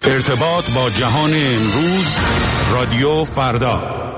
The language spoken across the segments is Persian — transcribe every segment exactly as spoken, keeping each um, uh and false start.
ارتباط با جهان امروز، رادیو فردا.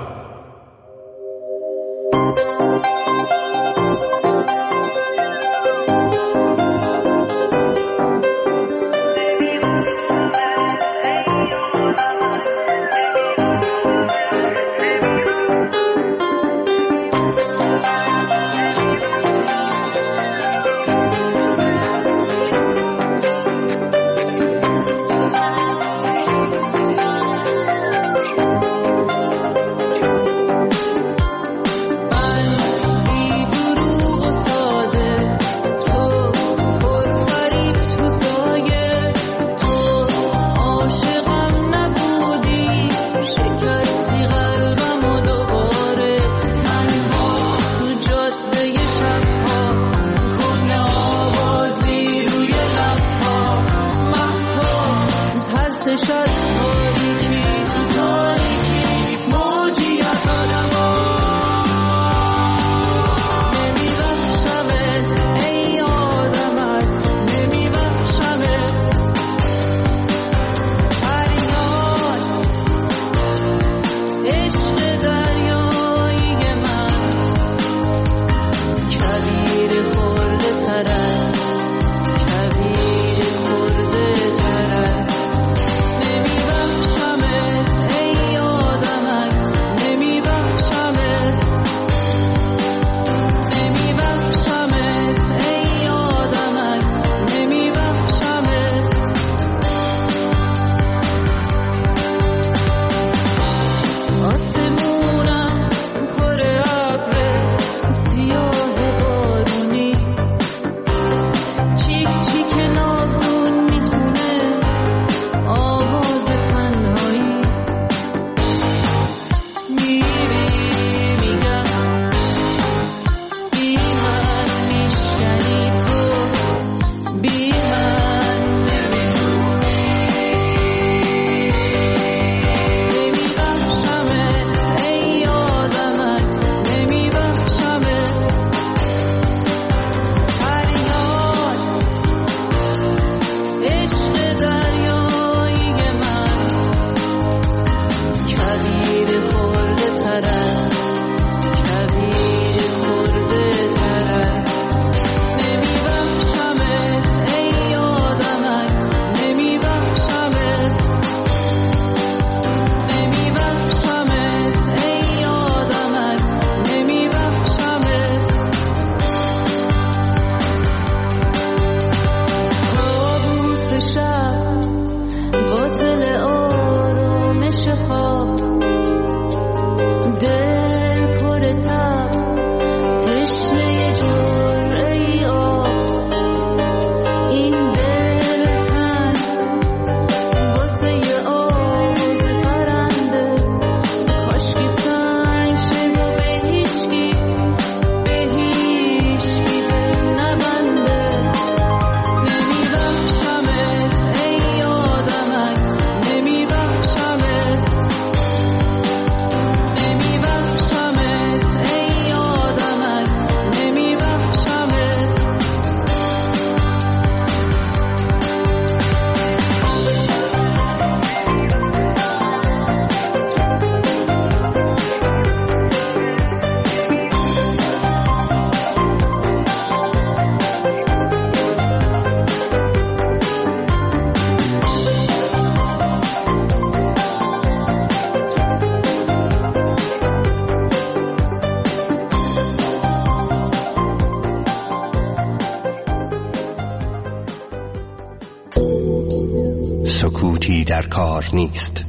سکوتی در کار نیست.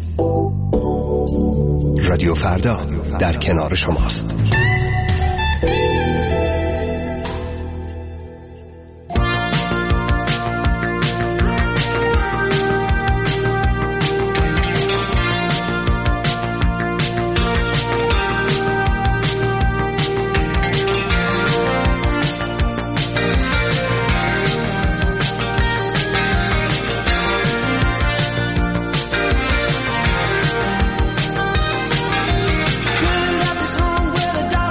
رادیو فردا در کنار شماست. This home where the dark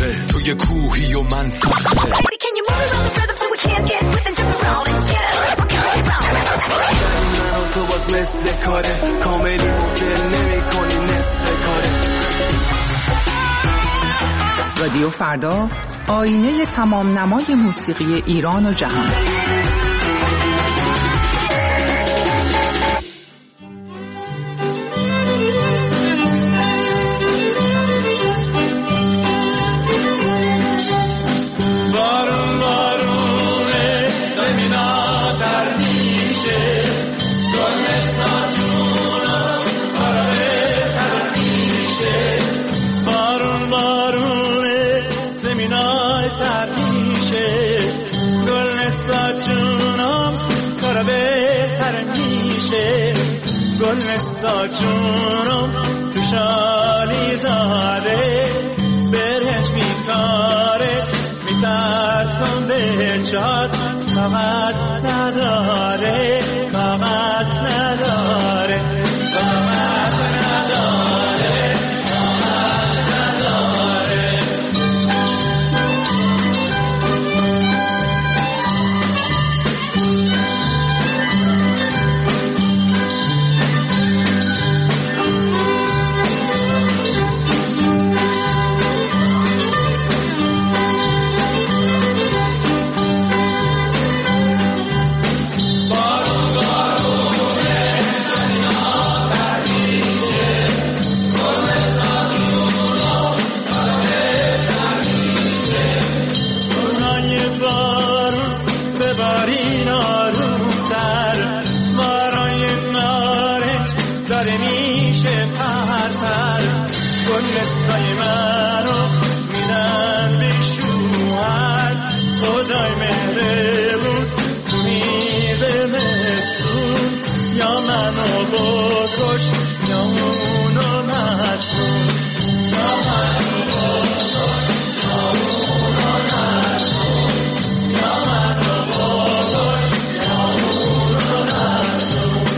صخره، تو یه کوهی و من صخره. من تو باز مثل کاره کاملی مفل نمی کنی نصف کاره. رادیو فردا، آینه تمام نمای موسیقی ایران و جهان. گل جونم تو شالی زاده برهش میکاره میترسم به چاد کاغذ نداره کاغذ نداره کاغذ نداره کاغذ نداره. قصه منو میدن بیشوهر خدای مهربون تو میز مسون یا منو بکش یا اونو نشون یا منو بکش یا اونو نشون یا منو بکش یا اونو نشون.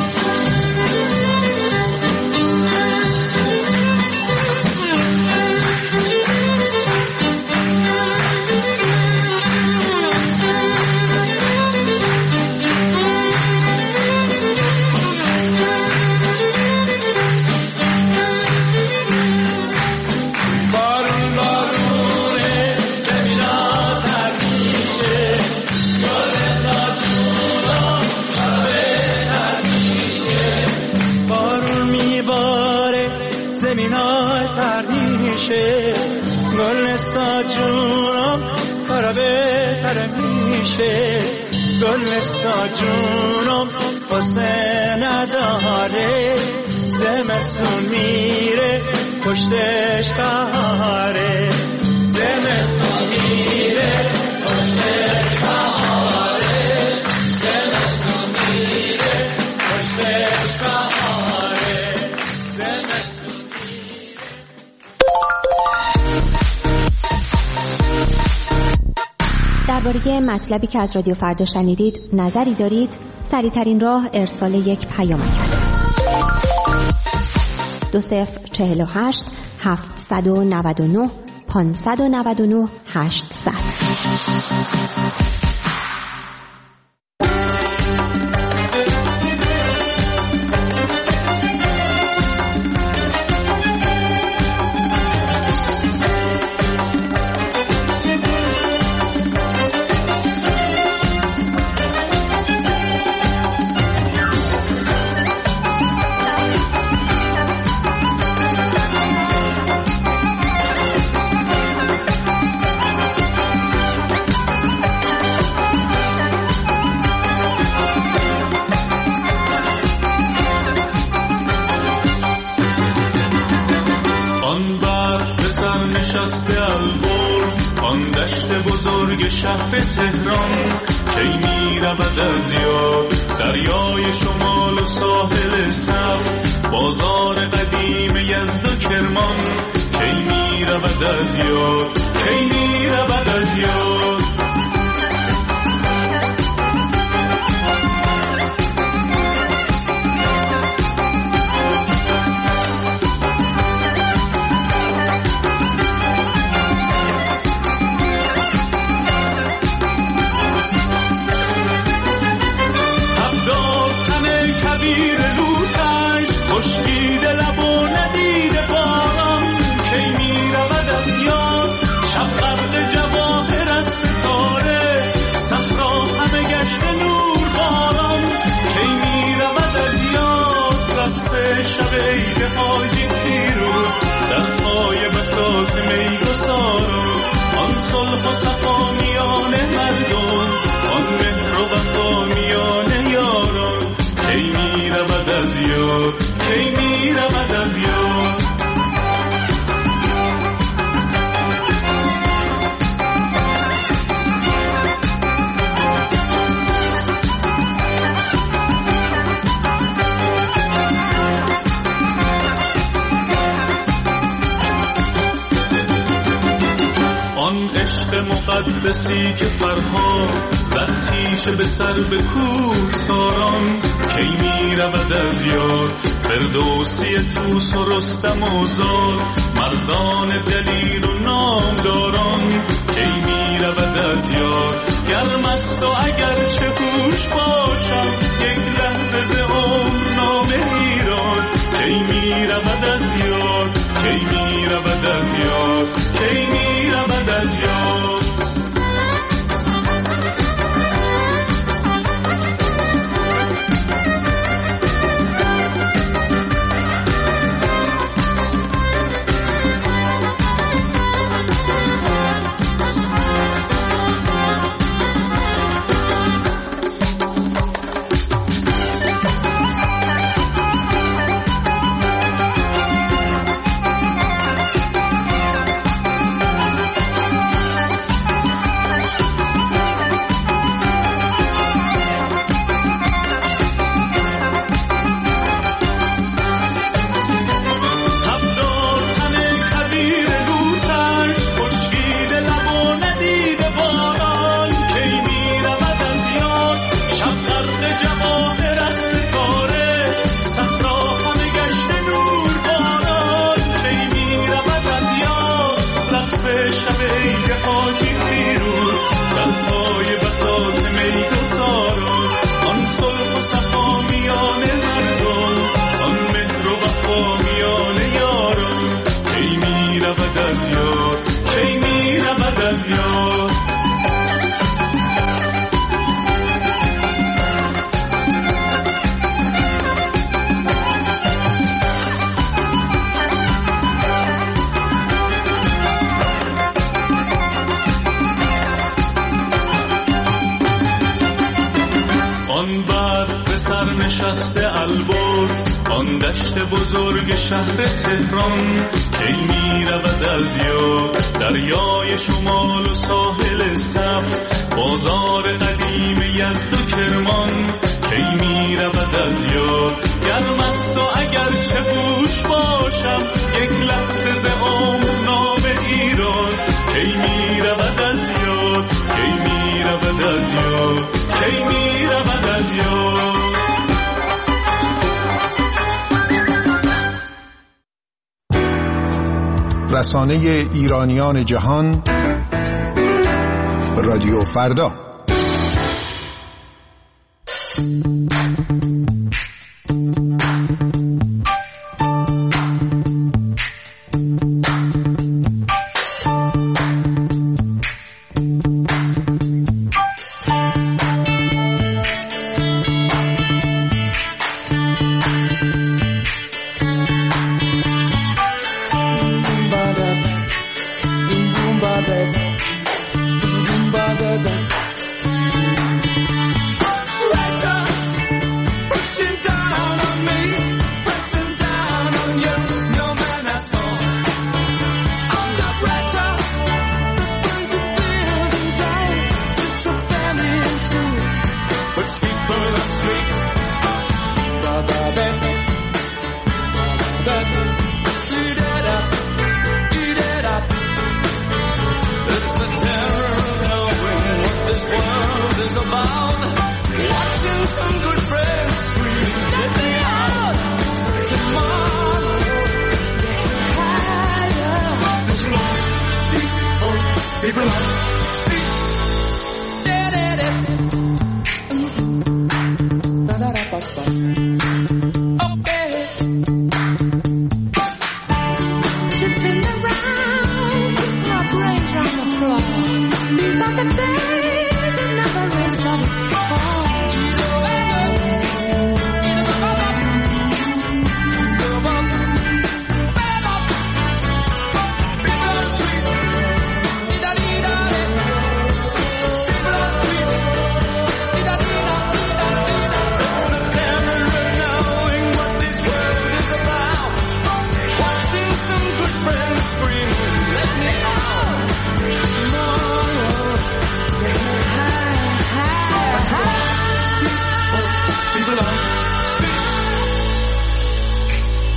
گل ساجونم قصه نداره زمستون میره پشتش بهاره زمستون میره پشتش بهاره زمستون میره پشتش بهاره زمستون میره. درباره مطلبی که از رادیو فردا شنیدید نظری دارید؟ سریع‌ترین راه ارسال یک پیامک است. دو صفر چهل و هشت هفتصد و نود و نه پانصد و نود و نه هشتصد. شهر تهران کی میرود از یاد دریای شمال و ساحل سبز بازار قدیم یزد و کرمان کی میرود از یاد کی میرود از یاد. آن عشق مقدسی که فرهاد زد تیشه به سر به کوه ساران. کی می رود از یاد فردوسی طوس و رستم و زال، مردان دلیر و نامداران. کی می رود از یاد گرم است و اگر چه هوش باشم، یک لحظه ز عمر نام ایران. کی می رود از یاد، کی می رود از یاد، کی می رود از یاد. بزرگ شهر تهران. کی می رود از یاد دریای شمال و ساحل سبز، بازار قدیم یزد و کرمان. کی می رود از یاد گرم است و اگر چه هوش باشم، یک لحظه ز عمر نام ایران. کی می رود از یاد، کی می رود از یاد، کی می رود از یاد. رسانه ایرانیان جهان، رادیو فردا.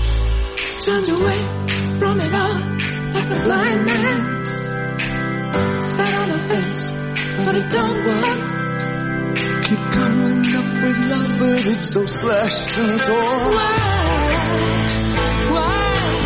turned away from it all like a blind man. distance, but it don't work. Keep coming up with love, but it's so slashed and torn. Why? Why?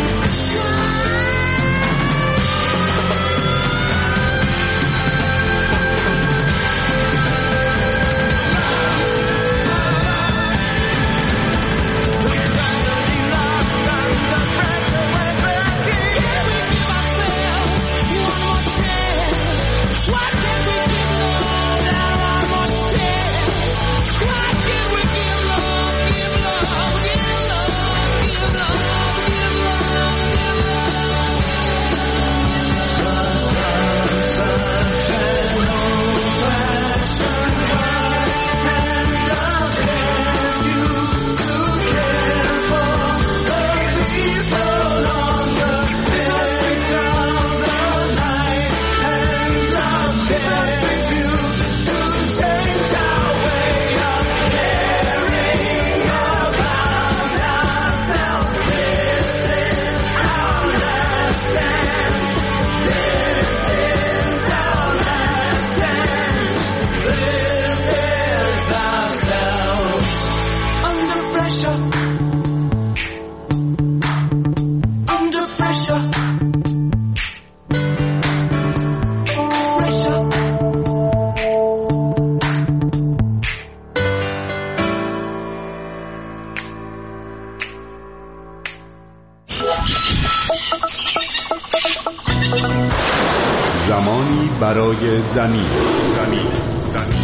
زمانی برای زمین زمین زمین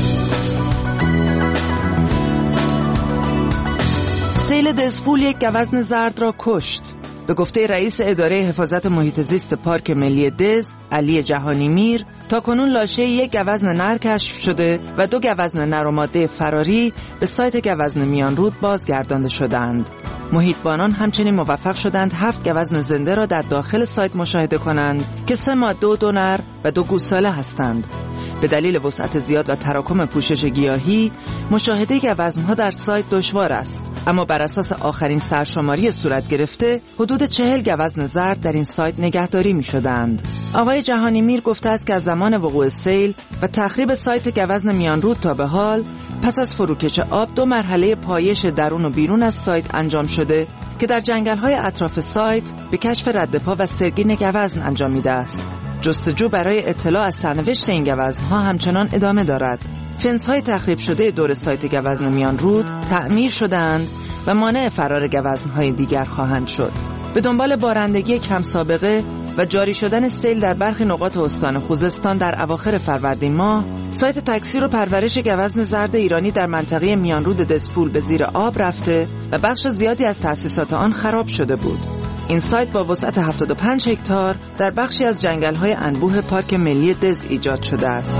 سیل دزفول یک گوزن زرد را کشت. به گفته رئیس اداره حفاظت محیط زیست پارک ملی دز، علی جهانی میر، تا کنون لاشه یک گوزن نر کشف شده و دو گوزن نر و ماده فراری به سایت گوزن میانرود بازگردانده شدند. محیطبانان همچنین موفق شدند هفت گوزن زنده را در داخل سایت مشاهده کنند که سه ماده و دو نر و دو گوساله هستند. به دلیل وسعت زیاد و تراکم پوشش گیاهی، مشاهده گوزنها در سایت دشوار است، اما بر اساس آخرین سرشماری صورت گرفته، حدود چهل گوزن زرد در این سایت نگهداری می شدند. آقای جهانی میر گفته است که از زمان وقوع سیل و تخریب سایت گوزن میانرود تا به حال، پس از فروکش آب دو مرحله پایش درون و بیرون از سایت انجام شده که در جنگل‌های اطراف سایت به کشف ردپا و سرگین گوزن انجامیده است. جستجو برای اطلاع از سرنوشت این گوزن‌ها همچنان ادامه دارد. فنس‌های تخریب شده دور سایت گوزن میانرود تعمیر شدند و مانع فرار گوزن‌های دیگر خواهند شد. به دنبال بارندگی کم سابقه و جاری شدن سیل در برخی نقاط استان خوزستان در اواخر فروردین ماه، سایت تکثیر و پرورش گوزن زرد ایرانی در منطقه میانرود دزفول به زیر آب رفته و بخش زیادی از تأسیسات آن خراب شده بود. این سایت با وسعت هفتاد و پنج هکتار در بخشی از جنگل‌های انبوه پارک ملی دز ایجاد شده است.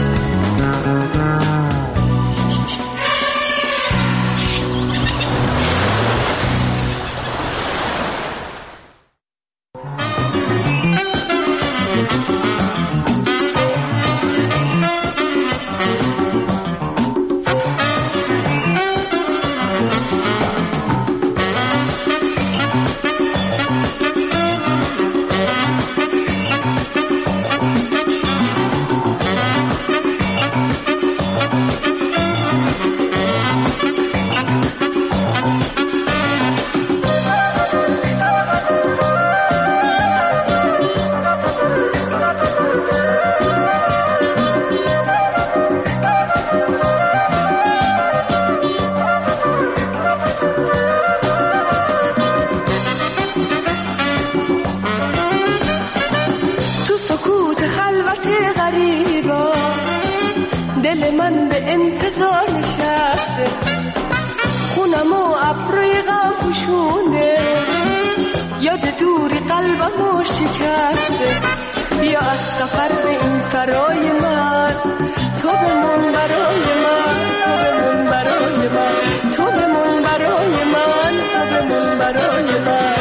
دل من به انتظار نشسته، خونم و ابروی غم پوشونده، یاد دوری قلبمو شکسته. بیا از سفر به این سرای من، تو بمون برای من، تو بمون برای من، تو بمون برای من، تو بمون برای من.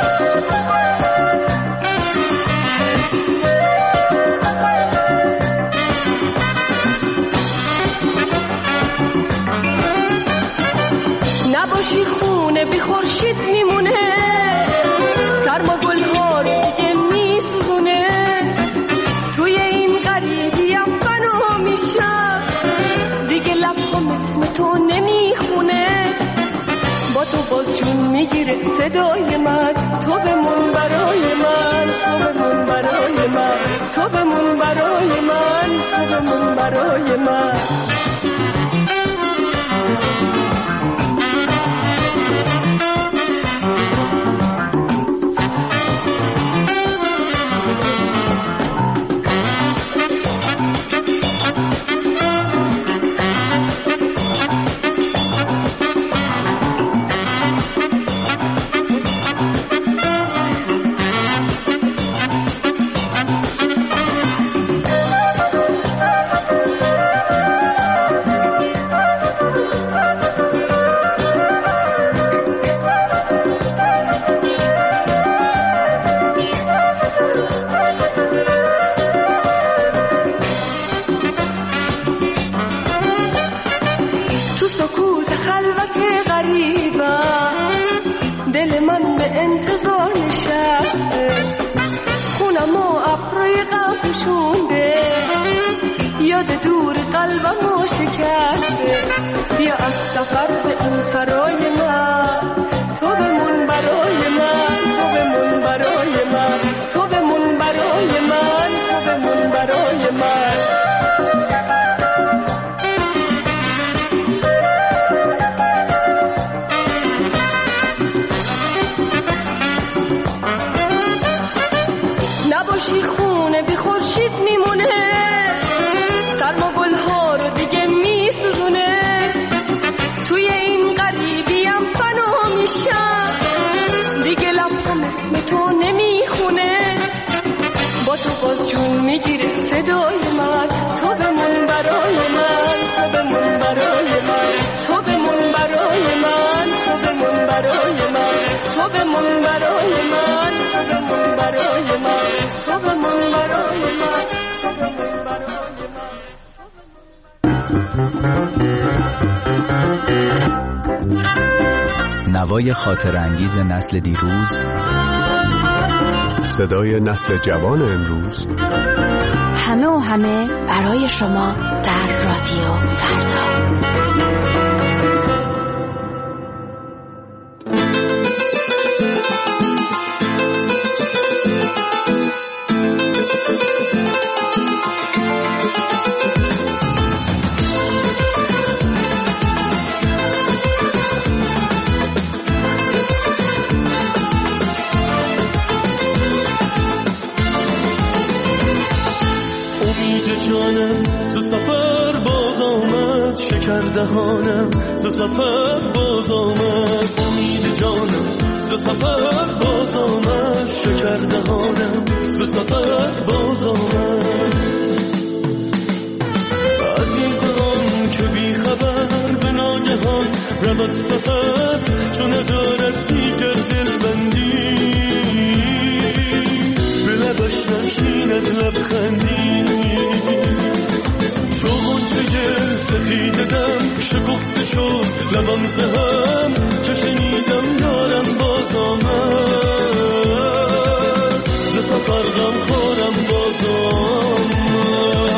نباشی خونه بی خورشید میمونه، سرما گلها رو دیگه میسوزونه. توی این غریبیم فنا میشم، دیگه لبم اسم تو نمیخونه، با تو باز جون میگیره صدای من، تو بمون برای من، تو بمون برای من، تو بمون برای من، تو بمون برای من. نوای خاطر انگیز نسل دیروز، صدای نسل جوان امروز، همه و همه برای شما در رادیو فردا. دهانم ز سفر باز آمد، امید جانم ز سفر باز آمد، شکر دهانم ز سفر باز آمد. عزیزان که بی خبر به ناگهان رود سفر، چون ندارد دیگر دلبندی، به لبش نشیند لبخندی، چه سفید دم شکفته شد لبم زهم، چه شنیدم دارم باز آمد، ز سفر غم خورم باز آمد.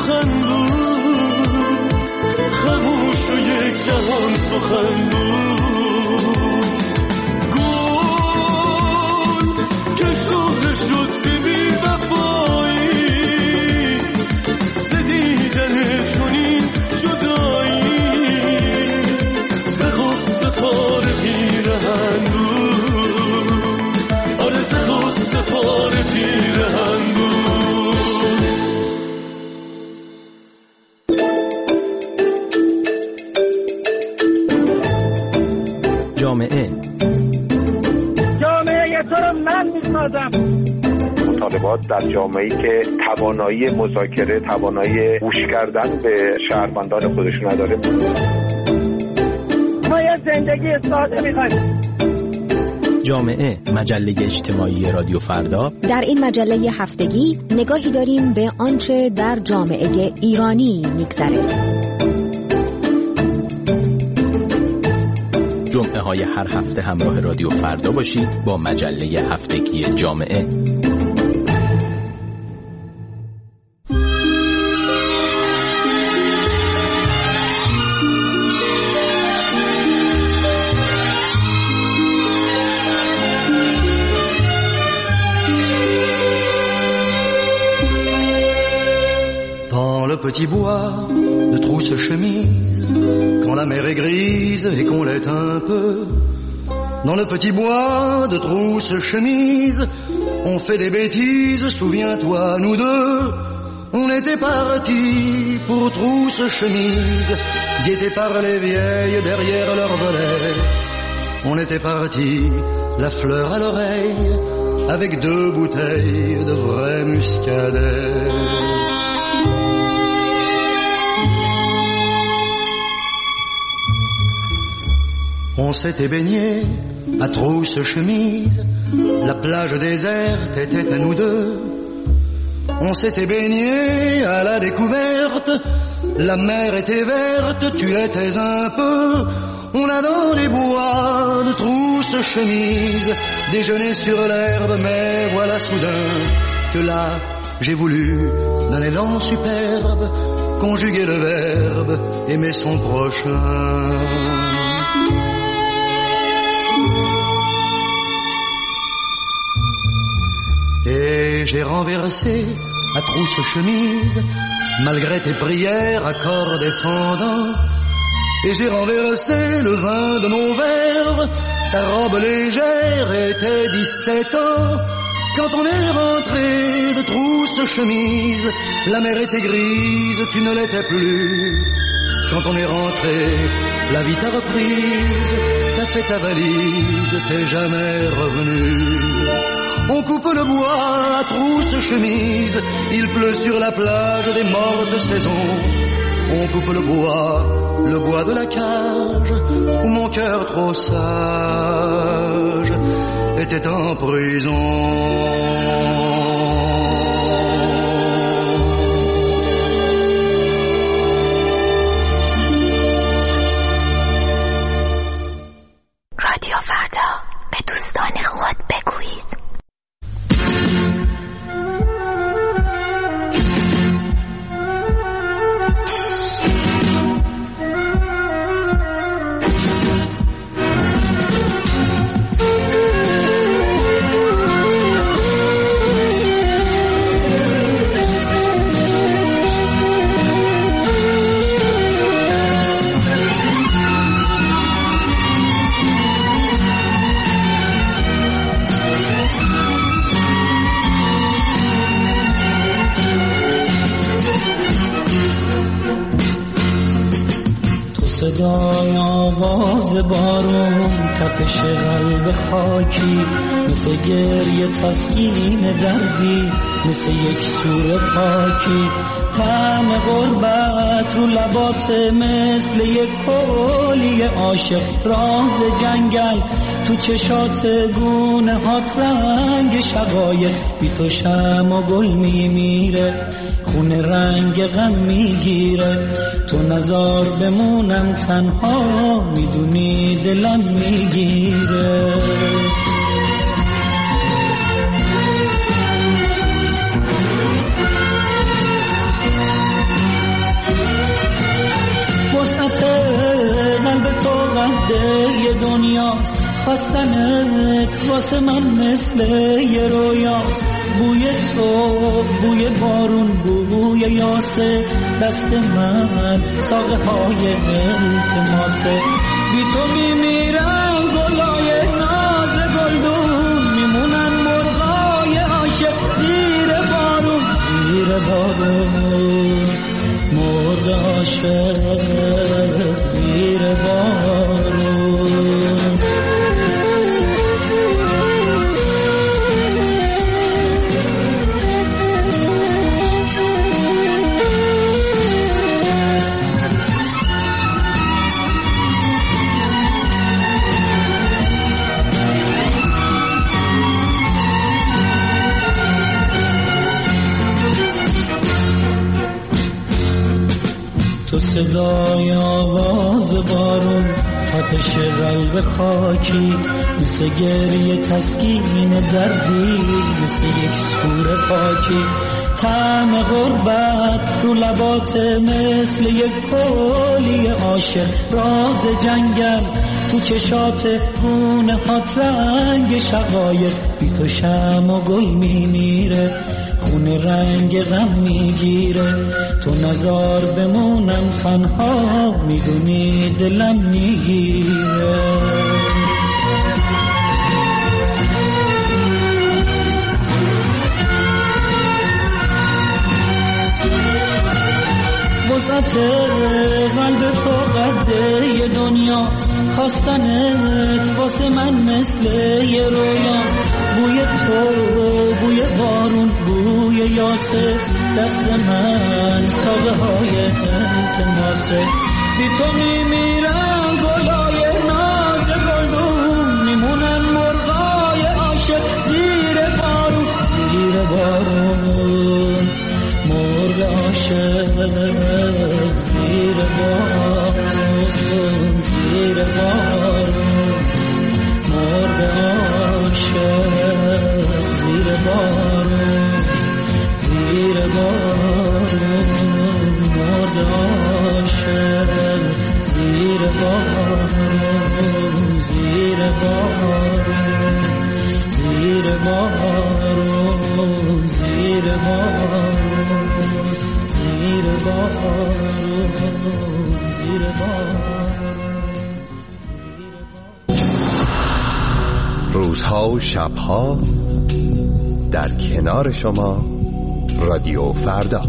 سخن بود، خاموش و یک جهان سخن بود. گل که شهره شد به بی وفایی، زدیدن چنین جدایی، ز غصه پاره پیرهن بود، آره ز غصه پاره پیرهن بود. جامعه جامعه تو رو من میسازم. مطالبات در جامعه‌ای که توانایی مذاکره، توانایی گوش کردن به شهروندان خودشون نداره. ما یه زندگی ساده می‌خوایم. جامعه، مجله اجتماعی رادیو فردا. در این مجله هفتگی نگاهی داریم به آنچه در جامعه ایرانی می‌گذره. جمعه های هر هفته همراه رادیو فردا باشید با مجله هفتگی جامعه. Dans le petit bois de trousse chemise, quand la mer est grise et qu'on l'est un peu, dans le petit bois de trousse chemise, on fait des bêtises, souviens-toi, nous deux, on était partis pour trousse chemise, guettés par les vieilles derrière leur volet. On était partis, la fleur à l'oreille, avec deux bouteilles de vrai muscadet. On s'était baigné à trousse chemise, la plage déserte était à nous deux. On s'était baigné à la découverte, la mer était verte, tu étais un peu. On a dans les bois de trousse chemise déjeuné sur l'herbe, mais voilà soudain que là j'ai voulu d'un élan superbe conjuguer le verbe aimer son prochain. Et j'ai renversé à trousse chemise, malgré tes prières à corps défendant. Et j'ai renversé le vin de mon verre, ta robe légère était dix-sept ans. Quand on est rentré de trousse chemise, la mer était grise, tu ne l'étais plus. Quand on est rentré, la vie t'a reprise, t'as fait ta valise, t'es jamais revenu. On coupe le bois à trousse chemise, il pleut sur la plage des morts de saison. On coupe le bois, le bois de la cage, où mon cœur trop sage était en prison. رادیو فردا، به دوستان خود بگویید. صدای آواز بارون، تپش قلب خاکی، مثل گریه تسکین دردی، مثل یک سور پاکی. طعم غربت رو لبات مثل یک کولی عاشق، راز جنگل تو چشات گونه هات، رنگ شقایق بی تو شم و گل میمیره، خونه رنگ غم میگیره. تو نزار بمونم تنها، میدونی دلم میگیره. خواستنت واسه من مثل یه رویاست، بوی تو بوی بارون بوی یاسه، دست من ساقه های التماسه، بی تو میمیرم گلای ناز گلدون، میمونن مرغای عاشق زیر بارون، زیر بارون مرغ عاشق زیر بارون. تو صدای آواز بارون، تپش قلب خاکی، مثل گریه تسکین دردی، مثل یک سور خاکی، طعم غربت رو لبات مثل یک گلی عاشق، راز جنگل تو چشات گونه هات رنگ شقایق، بی تو شمع و گل میمیره، خونه رنگ غم میگیره، تو نزار بمونم تنها، میدونی دلم میگیره. وسط قلب تو قده دنیاست، خواستنت واسه من مثل یه رویاست، بوی تو بوی بارون بوی یاسه، دست من ساقه های التماسه، بی تو میمیرم گلای ناز گلدون، میمونن مرغای عاشق زیر بارون، زیر بارون مرغ عاشق زیر بارون، زیر بارون مرغ عاشق زیر بارون، زیر بارون مرغ عاشق زیر بارون، زیر بارون زیر بارون، زیر بارون زیر بارون زیر بارون. روزها و شبها در کنار شما رادیو فردا.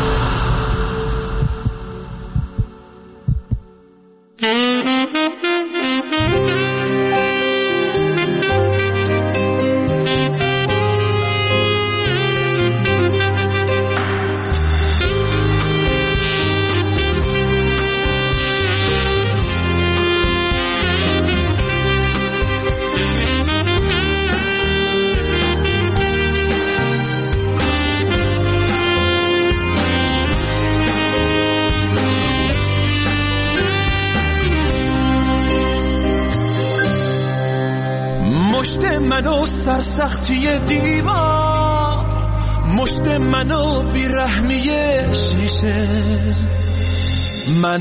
مشت منو سرسختی دیوار، مشت منو بیرحمی شیشه، من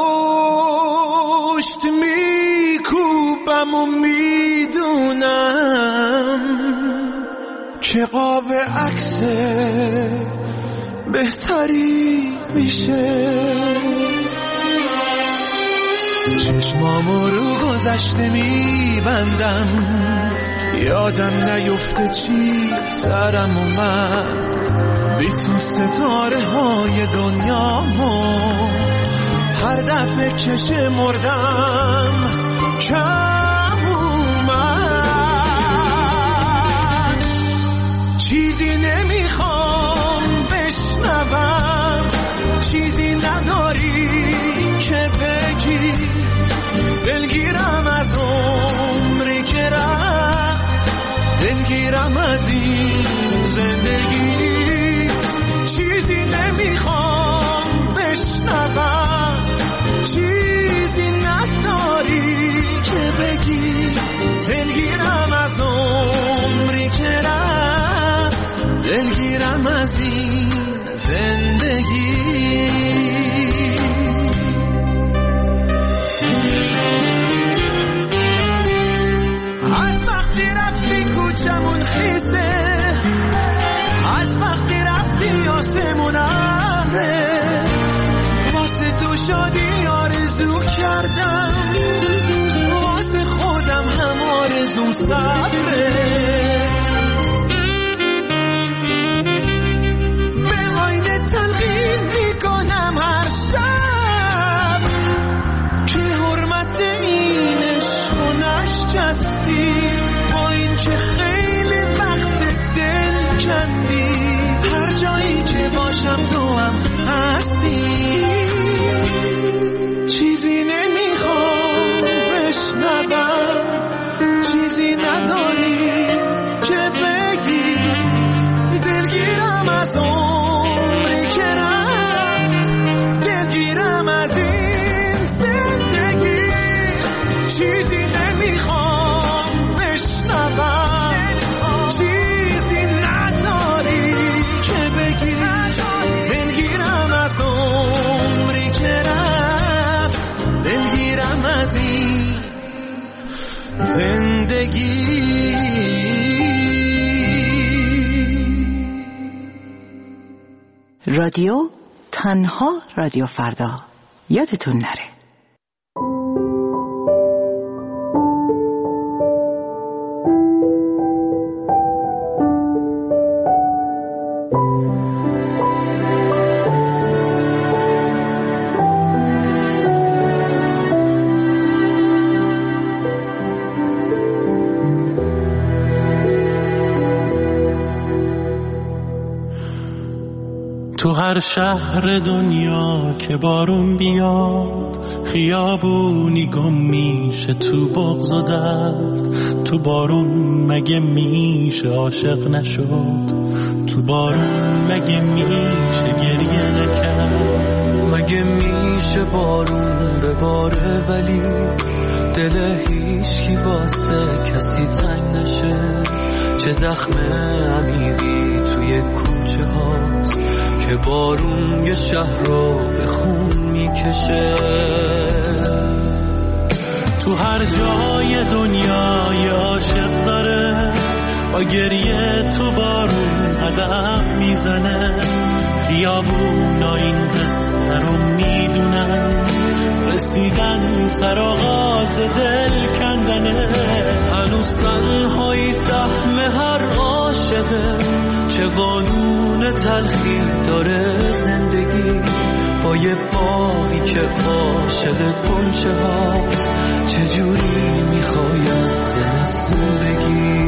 مشت میکوبم و میدونم که قاب عکس بهتری میشه، چشمامو رو گذشته میبندم، یادم نیفته چی سرم اومد، بی تو ستاره های دنیامو هر دفعه که شمردم کم اومد، چیزی نمیخوام بشنوم، چیزی نداری که بگی، دلگیرم از عمری که رفت، دلگیرم از این زندگی، چیزی نمیخوام بشنوم، چیزی نداری که بگی، دلگیرم از عمری که رفت، دلگیرم از این زندگی. وقتی رفتی کوچمون خیسه، از وقتی رفتی آسمون ابره، واسه تو شادی آرزو کردم، واسه خودم هم آرزوم صبره. به آینه تلقین میکنم هر شب که حرمت این عشق و نشکستی، با این که خیلی وقت دل کندی، هر جایی که باشم تو هم هستی. چیزی نمیخوام بشنوم، چیزی نداری که بگی، دلگیرم از عمری که رفت، دلگیرم از این زندگی. چیزی نمیخوام بشنوم، چیزی نداری که بگی، دلگیرم از عمری که رفت، دلگیرم از این زندگی. رادیو تنها رادیو فردا، یادتون نره. تو هر شهر دنیا که بارون بیاد، خیابونی گم میشه تو بغض و درد. تو بارون مگه میشه عاشق نشد؟ تو بارون مگه میشه گریه نکرد؟ مگه میشه بارون بباره ولی دل هیچکی واسه کسی تنگ نشه؟ چه زخم عمیقی توی کوچه هاست که بارون یه شهر رو به خون میکشه. تو هر جای دنیا یه عاشق داره، با گریه تو بارون قدم میزنه. خیابونا این قصه رو میدونن، رسیدن سر آغاز دل کندنه. هنوز تنهایی سهم هر عاشقه، چه قانون تلخی داره زندگی. با یه باقی که عاشق کنچه هاست، چجوری میخوای از زمستون بگی؟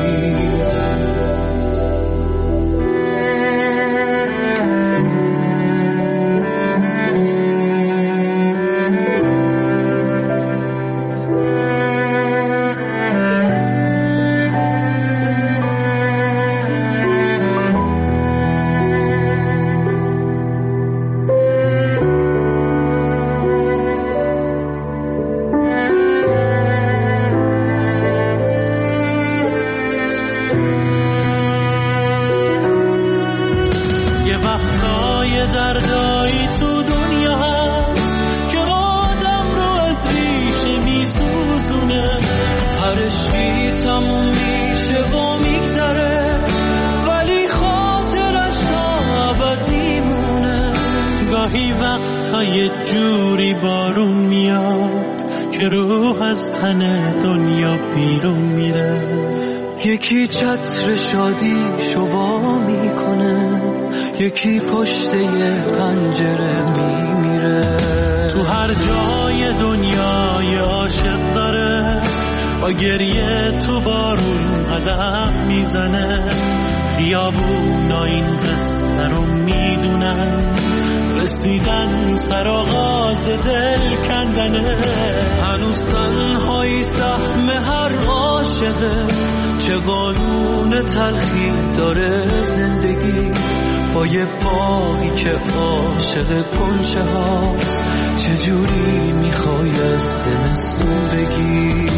گاهی وقتا یه جوری بارون میاد که روح از تن دنیا بیرون میره. یکی چتر شادی شوا میکنه، یکی پشت یه پنجره میمیره. تو هر جای دنیا یه عاشق داره، با گریه تو بارون قدم میزنه. خیابونا این قصه رو میدونن، رسیدن سر آغاز دل کندنه. هنوز تنهایی سهم هر عاشقه، چه قانون تلخی داره زندگی. با یه باقی که عاشق کنچه هاست، چجوری میخوای از زمستون بگی؟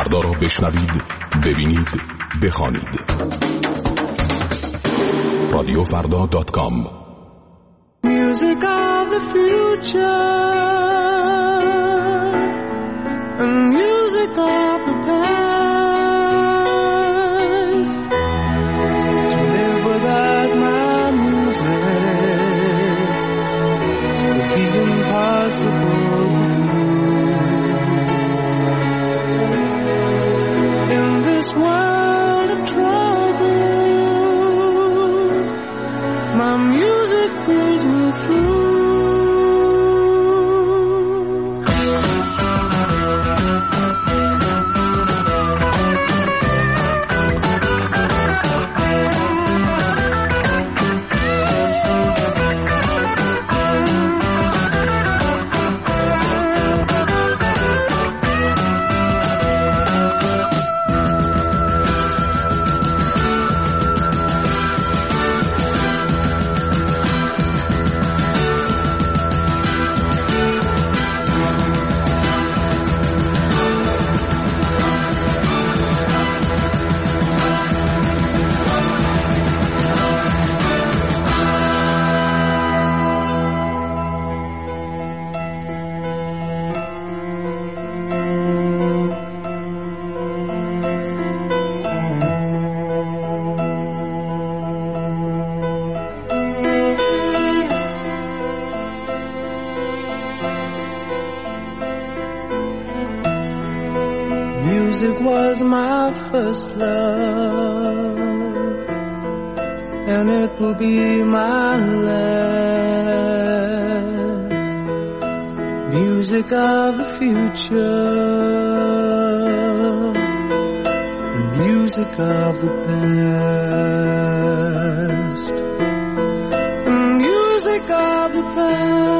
فردا را بشنوید، ببینید، بخوانید. رادیو فردا دات کام. Music of the future and music of the past. To live without my music would be impossible to do. In this world of troubles, my music pulls me through. Music was my first love, and it will be my last. Music of the future, and music of the past, and music of the past.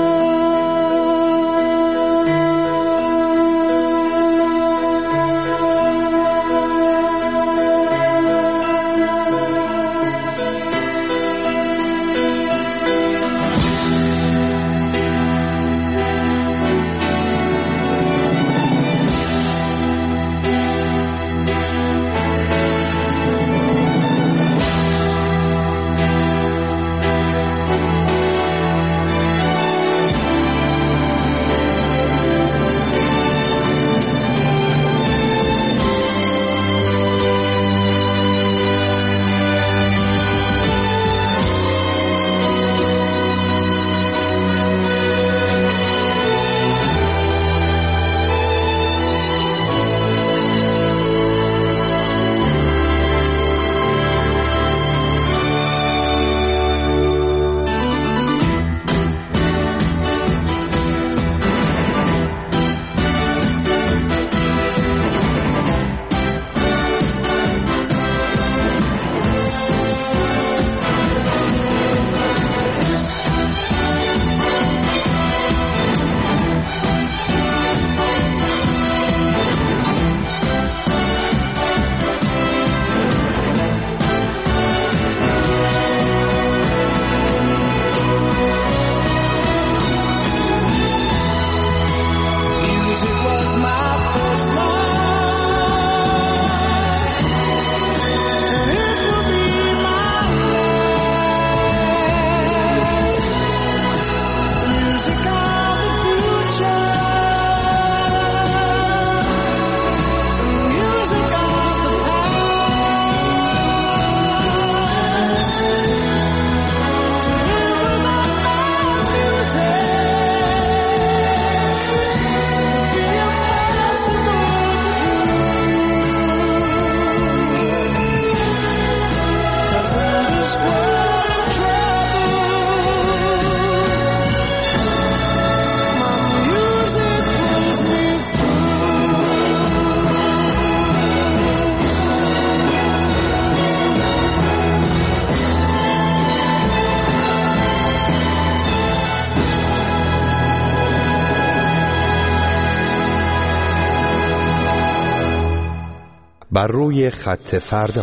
بر روی خط فردا.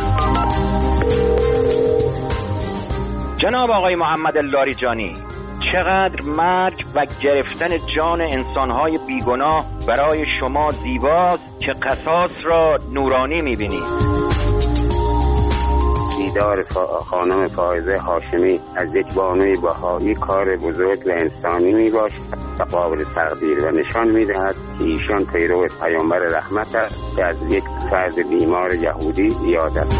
جناب آقای محمد لاریجانی، چقدر مرگ و گرفتن جان انسانهای بیگناه برای شما زیباست که قصاص را نورانی می‌بینید. دیدار خانم فائزه هاشمی از یک بانوی بهایی کار بزرگ و انسانی می باشد و قابل تقدیر و نشان می دهد که ایشان پیرو پیامبر رحمت است که از یک فرد بیمار یهودی یاد است.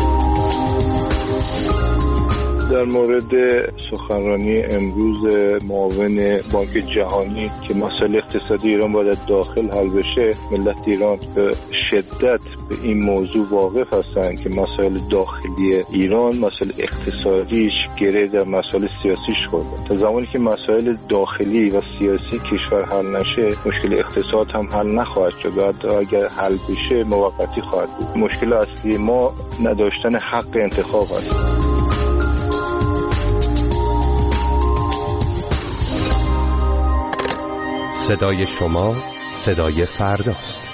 در مورد سخنرانی امروز معاون بانک جهانی که مسائل اقتصادی ایران باید داخل حل بشه، ملت ایران به شدت به این موضوع واقف هستند که مسائل داخلی ایران، مسائل اقتصادیش گره در مسائل سیاسیش خورده. تا زمانی که مسائل داخلی و سیاسی کشور حل نشه، مشکل اقتصاد هم حل نخواهد شد. بعد اگر حل بشه موقتی خواهد بود. مشکل اصلی ما نداشتن حق انتخاب است. صدای شما صدای فرداست.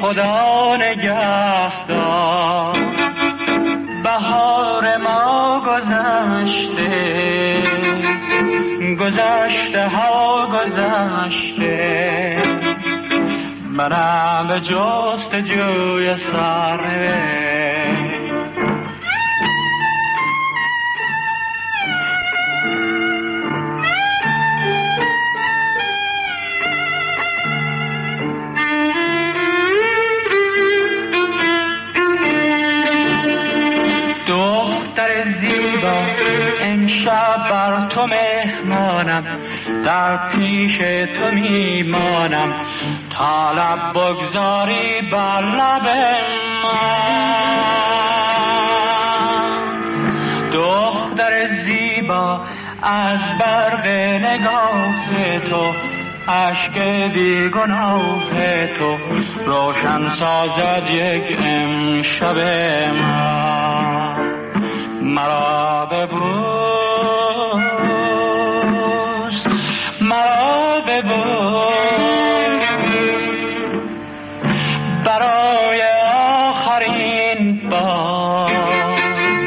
خدا نگهدار. بهار ما گذشته، گذشته ها گذشته، منم به جستجوی سرنوشت. امشب بر تو مهمانم، در پیش تو میمانم، تا لب بگذاری بر لب من. دختر زیبا از برق نگاه تو، اشک بیگناه تو، روشن سازد یک امشب من. مرا ببوس، مرا ببوس، برای آخرین بار.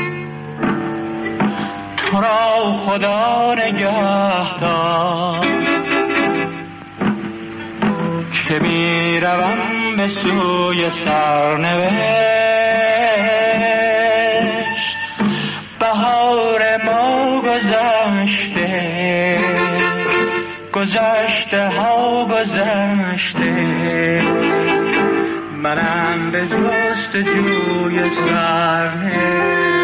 تو را خدا نگهدار، که می روم به سوی سرنوشت. بهار ما گذشته، گذشته ها گذشته، منم به جستجوی سرنوشت.